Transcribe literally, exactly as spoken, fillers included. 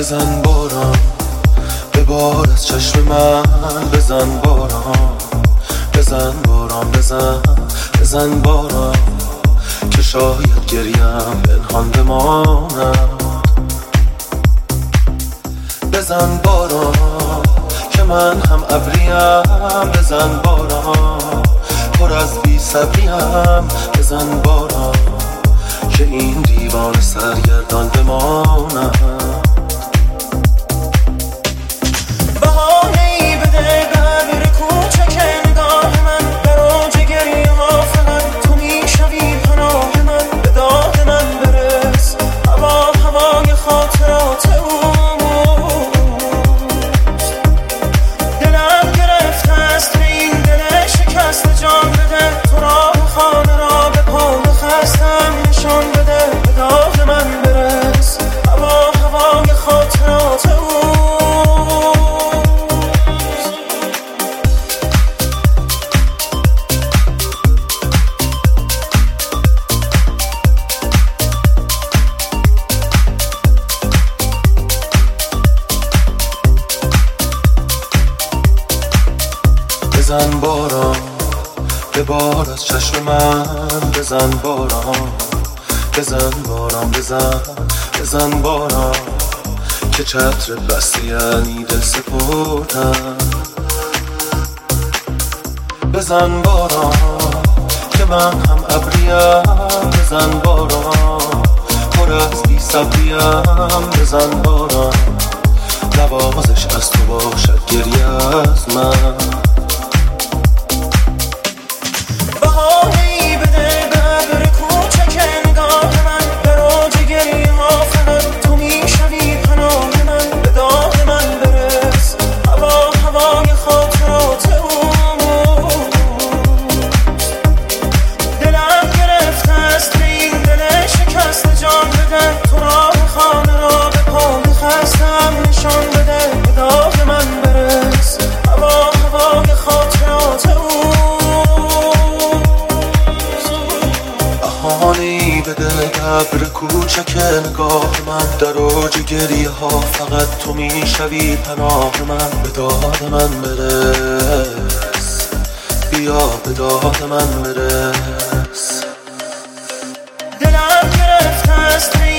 بزن باران ببار از چشم من، بزن باران بزن باران بزن بزن باران که شاید گریم پنهان بماند. بزن باران که من هم ابریم، بزن باران پر از بی صبریم، بزن باران که این دیوان سرگردان بماند. بهانه‌ای بده به ابر کوچک نگاه من، در اوج گریه ها فقط تو میشوی پناه من. به داد من برس هوا هوای خاطرات اوست. دلم گرفته است به این دل شکست، جان بده تو راه خانه را به پا خستم نشان بده. به داد من برس هوا هوای خاطرات اوست. بزن باران ببار از چشم من، بزن باران بزن باران بزن بزن باران که چتر بستی یعنی دل سپردم. بزن باران که من هم ابریم، بزن باران پر از بی صبریم، بزن باران نوازش از تو باشد گریه از من. بهانه‌ای بده به ابر کوچک نگاه من، در اوج گریه ها فقط تو میشوی پناه من. به داد من برس هوا هوای خاطرات اوست. دلم گرفته است به این دل شکست، جان بده تو راه خانه را به پا خستم نشان بده. به داد من برس هوا هوای خاطرات اوست. بهانه‌ای بده ابر کوچک نگاه من، در اوج گریه ها فقط تو میشوی پناه من. به داد من برس بیا به داد من برس. دلم گرفته است